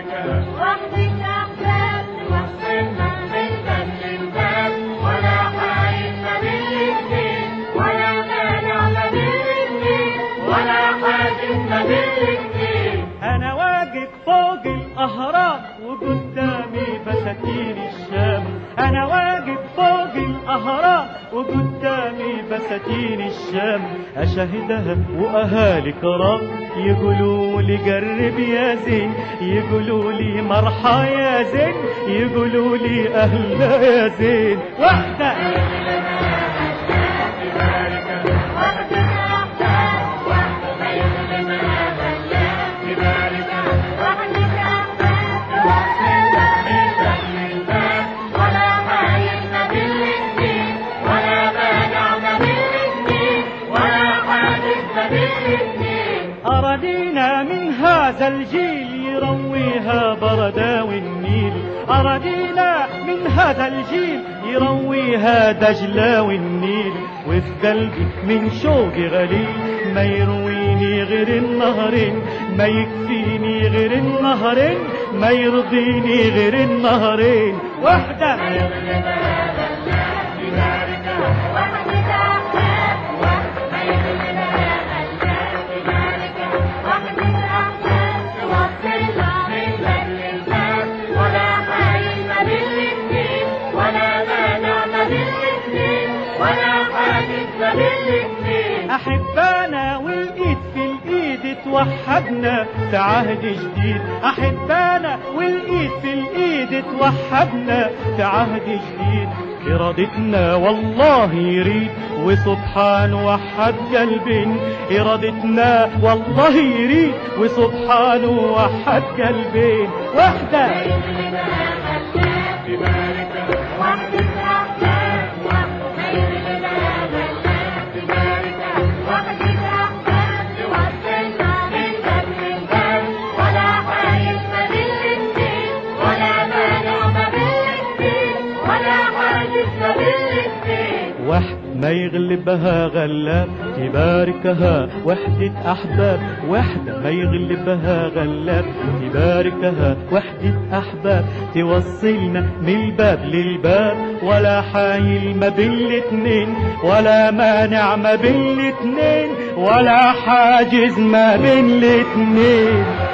وحدة أحباب توصلنا من باب للباب، ولا حايل ما بين الاتنين، ولا مانع ما بين الاتنين، ولا حاجز ما بين الاتنين. أنا واقف فوق الأهرام وقدامي بساتين الشام، أنا واقف فوق الأهرام وقدامي بساتين الشام، أشاهدها وأهالي كرام يقولوا لي قرب يا زين، يقولوا لي مرحى يا زين، يقولوا لي أهلا يا زين. وحدة أرادينا من هذا الجيل يرويها بردا والنيل، أرادينا من هذا الجيل يرويها دجلة والنيل، وفي قلبي من شوقي غليل ما يرويني غير النهرين، ما يكفيني غير النهرين، ما يرضيني غير النهرين. وحدة أحبانا والإيد في الإيد توحدنا في عهد جديد، أحبانا والإيد في الإيد توحدنا في عهد جديد، إرادتنا والله يريد وسبحان وحد قلبين، إرادتنا والله يريد وسبحان وحد قلبين. وحدة ما يغلبها غلاب تباركها وحدة أحباب، وحدة ما يغلبها غلاب تباركها وحدة أحباب، توصلنا من الباب للباب، ولا حايل ما بين الاتنين، ولا مانع ما بين الاتنين، ولا حاجز ما بين الاتنين.